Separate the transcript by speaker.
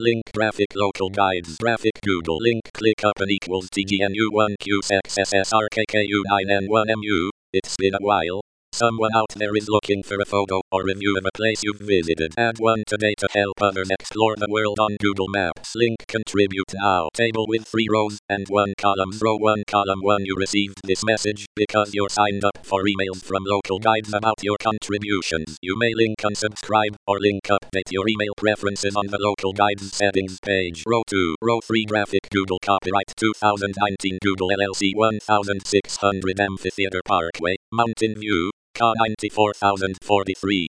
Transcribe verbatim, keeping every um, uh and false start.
Speaker 1: Link graphic local guides graphic Google link click up and equals T G N U one Q X S S R K K U nine N one M U. It's been a while. Someone out there is looking for a photo or review of a place you've visited. Add one today to help others explore the world on Google Maps. Link contribute now. Table with three rows and one column. Row one column one. You received this message because you're signed up for emails from local guides about your contributions. You may link unsubscribe or link update your email preferences on the local guides settings page. Row two. Row three graphic Google copyright twenty nineteen Google L L C sixteen hundred Amphitheater Parkway, Mountain View, C A ninety-four thousand forty-three.